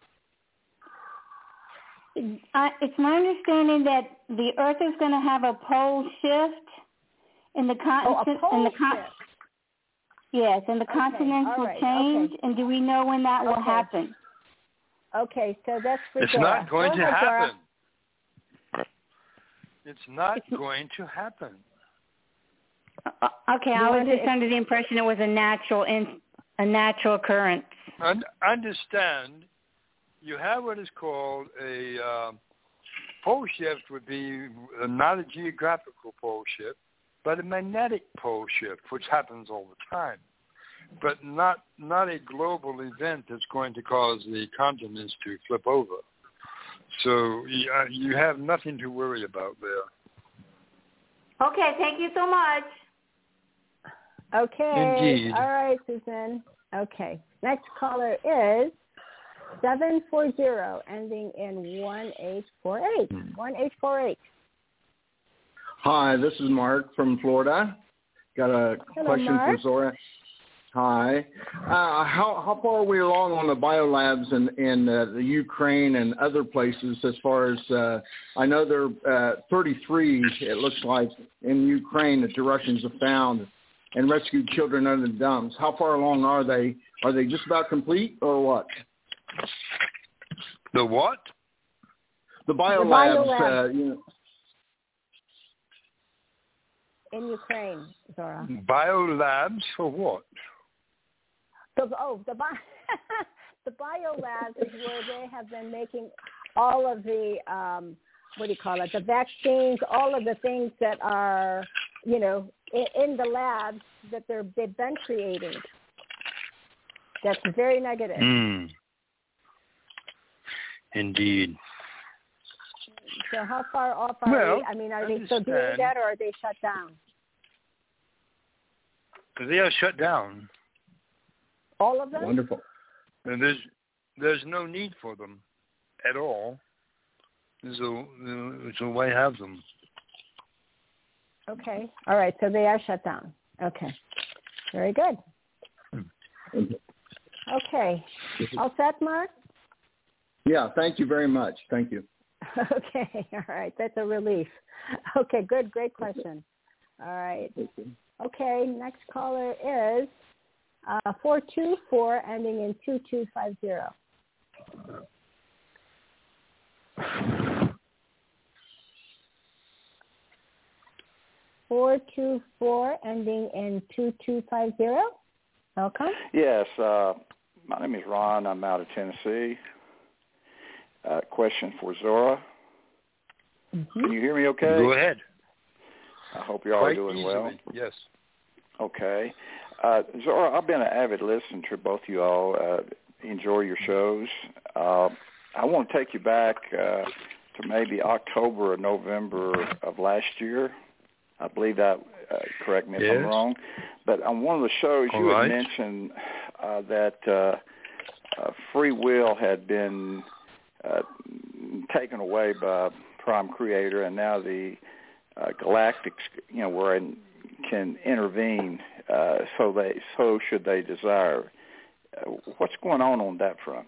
again? I, it's my understanding that the Earth is going to have a pole shift, and the continent, Oh, a pole and the con- shift. Yes, and the Okay, continents all will right, change, okay. and do we know when that will Okay. happen? Okay, so that's for It's Zora. not going Go to ahead, Zora. happen. It's not going to happen. Uh, okay, I was just under the impression it was a natural in, a natural occurrence. Un- understand, you have what is called a uh, pole shift would be uh, not a geographical pole shift, but a magnetic pole shift, which happens all the time, but not not a global event that's going to cause the continents to flip over. So uh, you have nothing to worry about there. Okay, thank you so much. Okay. Indeed. All right, Susan. Okay. Next caller is seven four zero, ending in one eight four eight. one eight four eight. Hi, this is Mark from Florida. Got a Hello, question Mark. for Zora. Hi. Uh, how how far are we along on the biolabs in, in uh, the Ukraine and other places as far as, uh, I know there are uh, thirty-three, it looks like, in Ukraine that the Russians have found and rescued children under the dumps. How far along are they? Are they just about complete or what? The what? The biolabs, biolabs. uh, you know. In Ukraine, Zora. Biolabs for what? The, oh, the bio, the biolabs is where they have been making all of the, um, what do you call it, the vaccines, all of the things that are, you know, in, in the labs that they're, they've been creating. That's very negative. Mm. Indeed. So how far off are Well, we? I mean, are they still doing understand. that or are they shut down? They are shut down. All of them? Wonderful. And there's there's no need for them at all. So, so why have them? Okay. All right. So they are shut down. Okay. Very good. Okay. All set, Mark? Yeah, thank you very much. Thank you. Okay. All right. That's a relief. Okay. Good. Great question. All right. Okay. Next caller is uh, four two four, ending in two two five zero. four two four, ending in two two five zero. Welcome. Yes, uh, my name is Ron. I'm out of Tennessee. Uh, question for Zora. Mm-hmm. Can you hear me okay? Go ahead. I hope you're all Quite doing easily. well. Yes. Okay. Uh, Zora, I've been an avid listener to both you all. Uh, enjoy your shows. Uh, I want to take you back uh, to maybe October or November of last year. I believe that, uh, correct me if Yes. I'm wrong. But on one of the shows, All you right. had mentioned uh, that uh, uh, free will had been uh, taken away by Prime Creator, and now the uh, galactics, you know, were in, can intervene. Uh, so they, so should they desire. uh, what's going on on that front?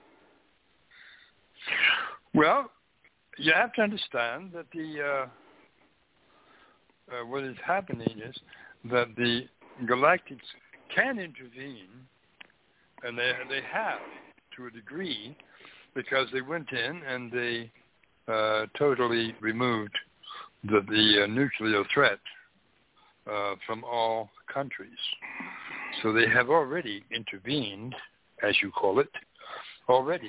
Well, you have to understand that the uh, uh, what is happening is that the galactics can intervene, and they they have to a degree, because they went in and they uh, totally removed the the uh, nuclear threat uh, from all countries. So they have already intervened, as you call it, already.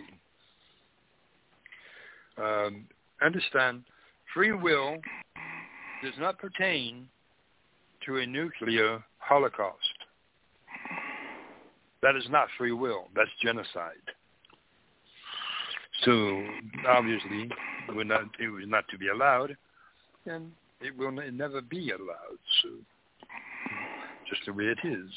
Um, understand, free will does not pertain to a nuclear holocaust. That is not free will. That's genocide. So obviously, it, would not, it was not to be allowed, and it will never be allowed. So just the way it is.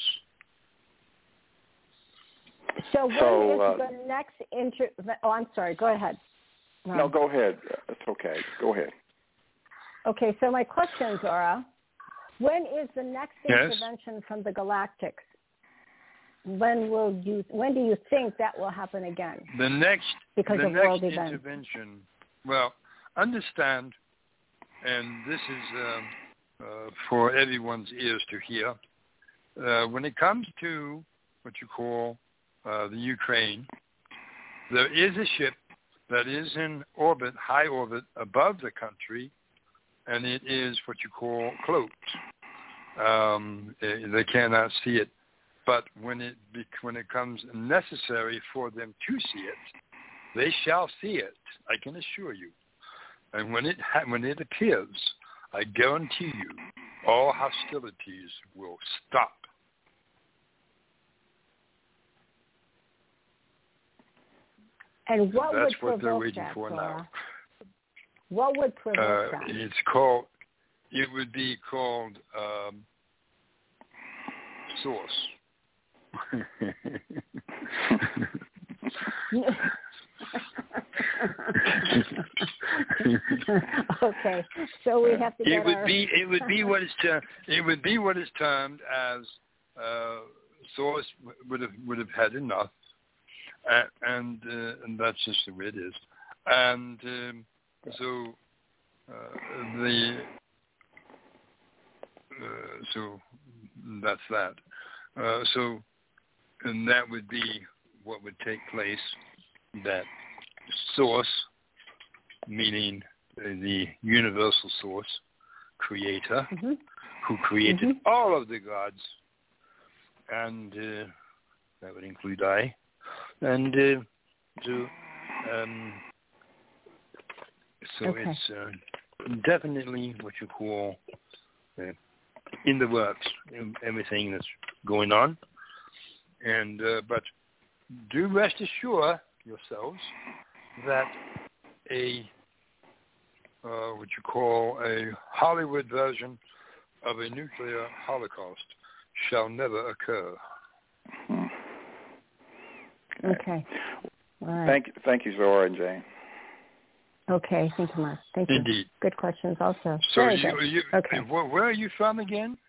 So when So, is uh, the next inter? Oh, I'm sorry. Go ahead. Ron. No, go ahead. It's okay. Go ahead. Okay, so my question, Zora, when is the next Yes? intervention from the Galactics? When will you? When do you think that will happen again? The next, Because the of next world events. intervention. Well, understand, and this is um, uh, for everyone's ears to hear. Uh, when it comes to what you call uh, the Ukraine, there is a ship that is in orbit, high orbit, above the country, and it is what you call cloaked. Um, they, they cannot see it, but when it when it comes necessary for them to see it, they shall see it. I can assure you. And when it ha- when it appears, I guarantee you, all hostilities will stop. And what That's would what they're provoke waiting that, for Zora? now. What would provoke Uh, that? it's called. It would be called um, source. Okay, so we have to get It would our... be. It would be what is termed. It would be what is termed as uh, source would have would have had enough, uh, and uh, and that's just the way it is. And um, so uh, the uh, so that's that. Uh, so and that would be what would take place. That source, meaning the universal source, creator, mm-hmm. who created mm-hmm. all of the gods, and uh, that would include I, and uh, so, um, so Okay. it's uh, definitely what you call uh, in the works, everything that's going on, and uh, but do rest assured yourselves that a uh, what you call a Hollywood version of a nuclear holocaust shall never occur. Okay. All right. Thank you, thank you, Zora and Jane. Okay, thank you, Mark. Thank you. Indeed. Good questions also. So Very you, good. you, Okay. where, where are you from again?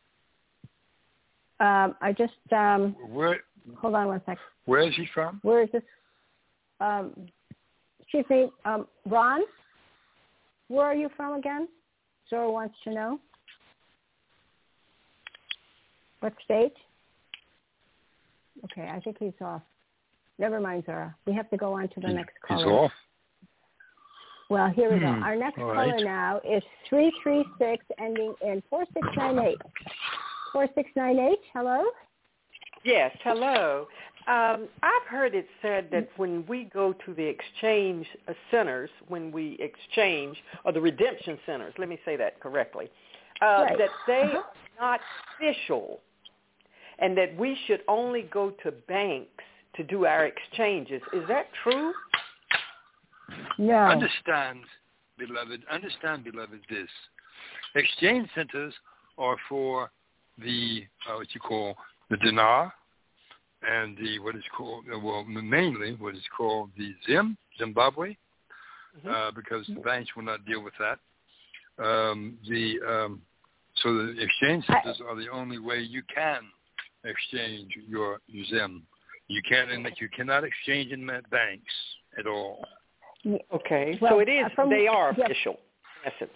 Um, I just, um, Where hold on one sec. Where is he from? Where is this? Um, excuse me, um, Ron, where are you from again? Zora wants to know. What state? Okay, I think he's off. Never mind, Zora. We have to go on to the He, next he's caller. off. Well, here we Hmm. go. Our next All caller right. now is three three six, ending in four six nine eight. four six nine eight, hello? Yes, hello. Um, I've heard it said that when we go to the exchange uh, centers, when we exchange, or the redemption centers, let me say that correctly, uh, Right. that they Uh-huh. are not official and that we should only go to banks to do our exchanges. Is that true? No. Understand, beloved, understand, beloved, this. Exchange centers are for the, uh, what you call the dinar, and the, what is called, well, mainly what is called the Zim, Zimbabwe, Mm-hmm. uh, because the banks will not deal with that. Um, the um, So the exchange centers I, are the only way you can exchange your Zim, You can't. You cannot exchange in banks at all. Okay, well, so it is. From, they are yeah. official, in essence.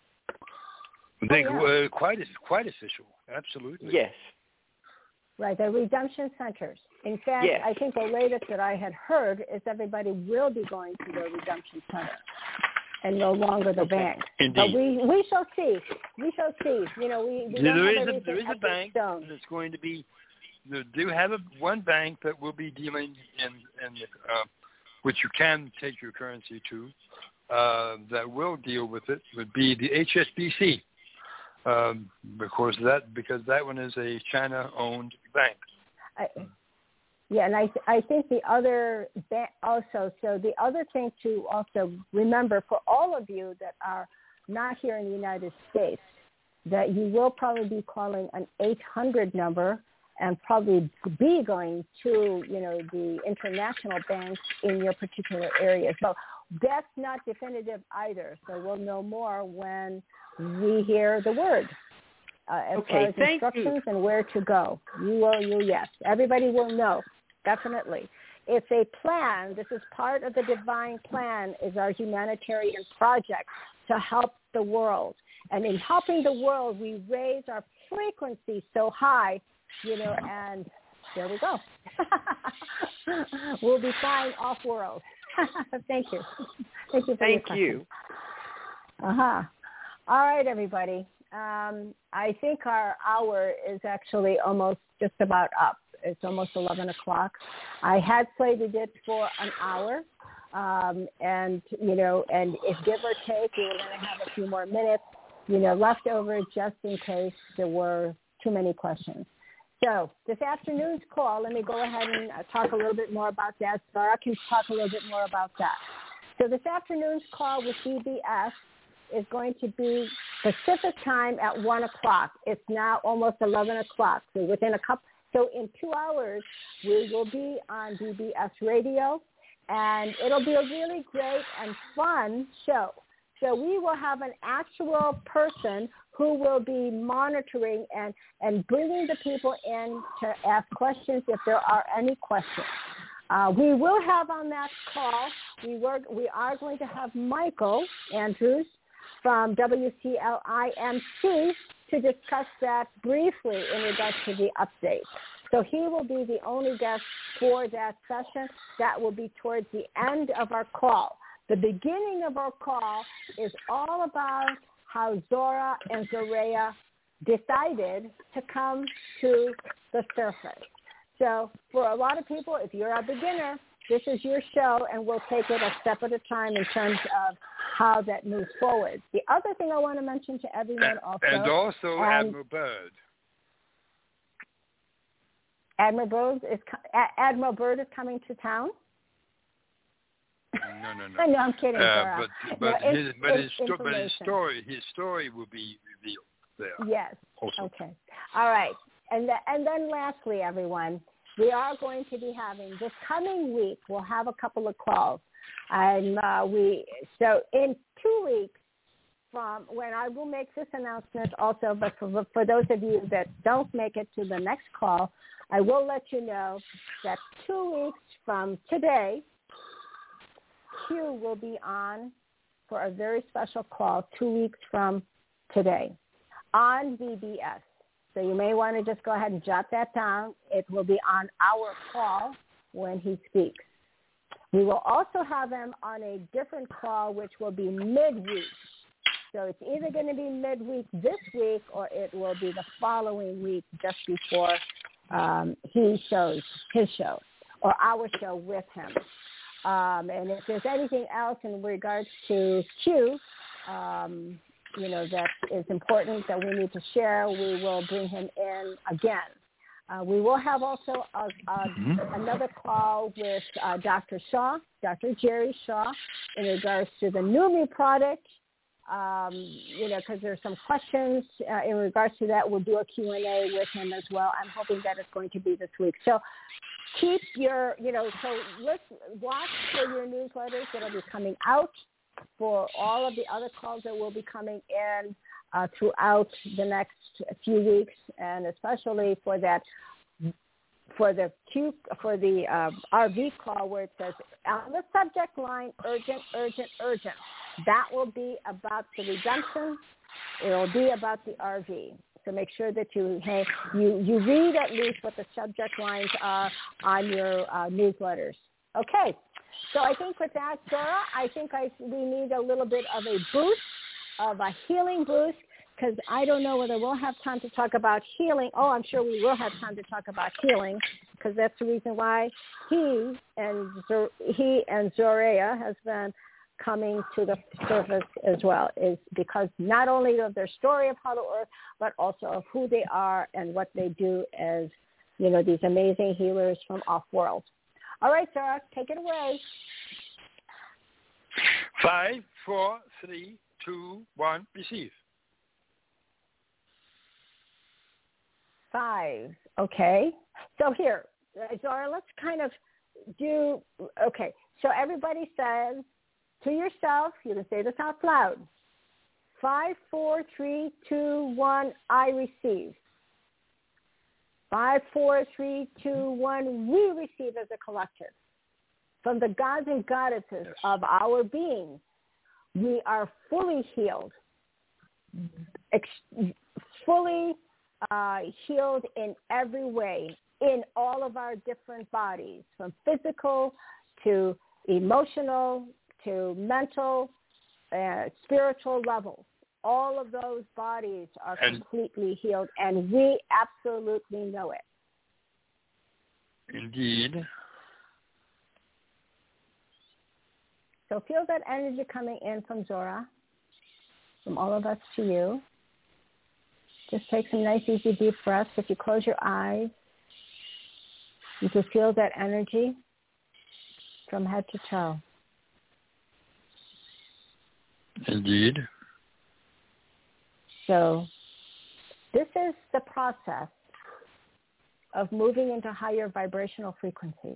They oh, yeah. uh, quite quite official. Absolutely. Yes. Right, the redemption centers. In fact, yes. I think the latest that I had heard is everybody will be going to the redemption center and no longer the okay. bank. Indeed. But we we shall see. We shall see. You know, we, we don't there have is a there is a bank stone. that's going to be. They do have a, one bank that will be dealing in in uh, which you can take your currency to. Uh, that will deal with it would be the H S B C. Um, of course, that because that one is a China-owned bank. I, yeah, and I I think the other ba- also. So the other thing to also remember for all of you that are not here in the United States, that you will probably be calling an eight hundred number and probably be going to you know the international banks in your particular area. So that's not definitive either. So we'll know more when we hear the word uh, as okay, far as thank instructions you. and where to go. You will, you yes. Everybody will know, definitely. It's a plan. This is part of the divine plan, is our humanitarian project to help the world. And in helping the world, we raise our frequency so high, you know, and there we go. We'll be flying off-world. Thank you. Thank you for Thank your you. Uh-huh. All right, everybody. Um, I think our hour is actually almost just about up. It's almost eleven o'clock. I had slated it for an hour, um, and, you know, and if give or take, we were going to have a few more minutes, you know, left over just in case there were too many questions. So this afternoon's call, let me go ahead and uh, talk a little bit more about that. Zara can talk a little bit more about that. So this afternoon's call with B B S is going to be Pacific time at one o'clock. It's now almost eleven o'clock. So within a couple, so in two hours, we will be on B B S Radio, and it'll be a really great and fun show. So we will have an actual person who will be monitoring and, and bringing the people in to ask questions if there are any questions. Uh, we will have on that call, we, were, we are going to have Michael Andrews from W C L I M C to discuss that briefly in regards to the update. So he will be the only guest for that session. That will be towards the end of our call. The beginning of our call is all about how Zora and Zorea decided to come to the surface. So for a lot of people, if you're a beginner, this is your show, and we'll take it a step at a time in terms of how that moves forward. The other thing I want to mention to everyone also. And also and Admiral Byrd. Admiral Byrd is, Admiral Byrd is coming to town? No, no, no. no, I'm kidding, uh, but but, no, his, but, his sto- but his story, his story will be revealed there. Yes. Also. Okay. All right. And the, and then lastly, everyone, we are going to be having this coming week. We'll have a couple of calls, and uh, we so in two weeks from when I will make this announcement also. But for for those of you that don't make it to the next call, I will let you know that two weeks from today, Q will be on for a very special call two weeks from today on B B S. So you may want to just go ahead and jot that down. It will be on our call when he speaks. We will also have him on a different call, which will be midweek. So it's either going to be midweek this week or it will be the following week just before um, he shows his show or our show with him. Um, and if there's anything else in regards to Q, um, you know, that is important that we need to share, we will bring him in again. Uh, we will have also a, a, mm-hmm. another call with uh, Doctor Shaw, Doctor Jerry Shaw, in regards to the Numi product. Um, you know, because there's some questions uh, in regards to that. We'll do a Q and A with him as well. I'm hoping that it's going to be this week. So keep your, you know, so let's watch for your newsletters that will be coming out for all of the other calls that will be coming in uh, throughout the next few weeks, and especially for that for the Q for the uh, R V call where it says on the subject line, urgent, urgent, urgent. That will be about the redemption. It will be about the R V. So make sure that you hey, you, you read at least what the subject lines are on your uh, newsletters. Okay. So I think with that, Zora, I think I, we need a little bit of a boost, of a healing boost, because I don't know whether we'll have time to talk about healing. Oh, I'm sure we will have time to talk about healing, because that's the reason why he and Zor- he and Zorea has been coming to the surface as well, is because not only of their story of Hollow Earth, but also of who they are and what they do as, you know, these amazing healers from off-world. All right, Zora, take it away. Five, four, three, two, one, receive. Five. Okay. So here, Zora, let's kind of do, okay. So everybody says to yourself, you can say this out loud. Five, four, three, two, one, I receive. Five, four, three, two, one, we receive as a collective. From the gods and goddesses yes. of our being, we are fully healed, ex- fully uh, healed in every way, in all of our different bodies, from physical to emotional to mental, uh, spiritual levels. All of those bodies are and completely healed, and we absolutely know it. Indeed. So feel that energy coming in from Zora, from all of us to you. Just take some nice, easy, deep breaths. If you close your eyes, you can feel that energy from head to toe. Indeed. So this is the process of moving into higher vibrational frequencies,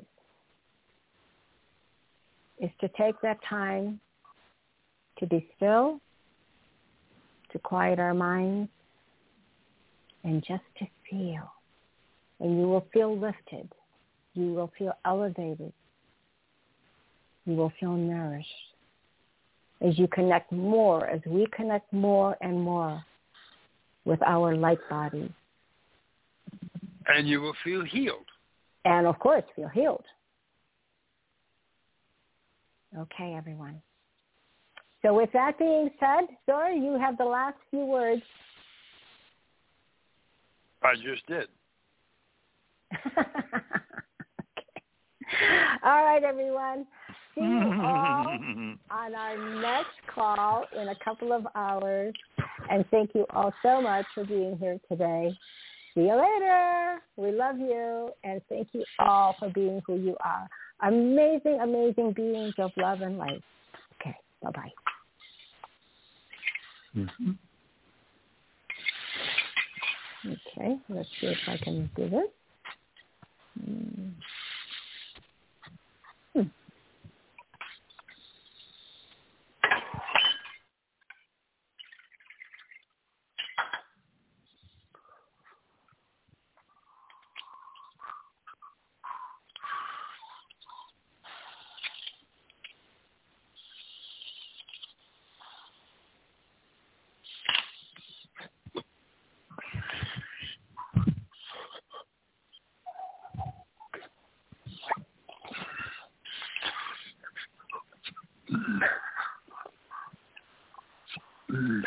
is to take that time to be still, to quiet our minds, and just to feel. And you will feel lifted. You will feel elevated. You will feel nourished as you connect more, as we connect more and more with our light body. And you will feel healed. And, of course, feel healed. Okay, everyone. So with that being said, Zora, you have the last few words. I just did. Okay. All right, everyone. See you all on our next call in a couple of hours. And thank you all so much for being here today. See you later. We love you. And thank you all for being who you are. Amazing, amazing beings of love and light. Okay, bye-bye. Mm-hmm. Okay, let's see if I can do this. Hmm. Mm.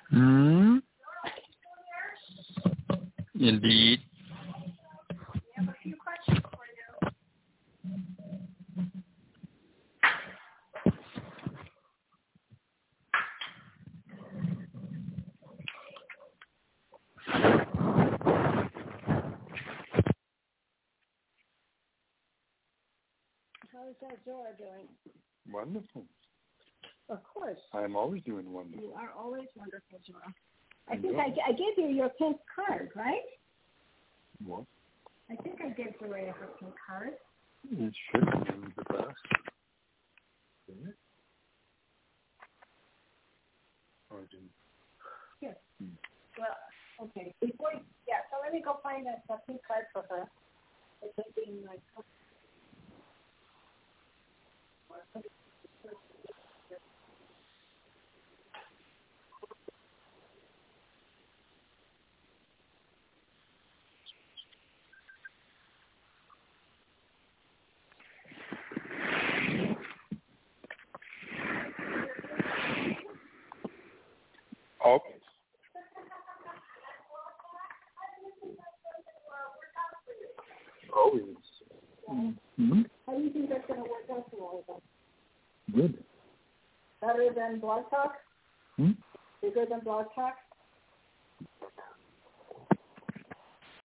Hmm. Indeed. We have a few questions for you. How is that Zora doing? Wonderful. Of course. I am always doing wonderful. You are always wonderful, Zora. I think I, I gave you your pink card, right? What? I think I gave Zora her pink card. It should be in the best. Didn't it? Or didn't? Yes. Hmm. Well, okay. Before, yeah. So let me go find that, that pink card for her. It's being like. Oh. Always. Mm-hmm. How do you think that's going to work out for all of us? Good. Better than Blog Talk? Hmm? Bigger than Blog Talk?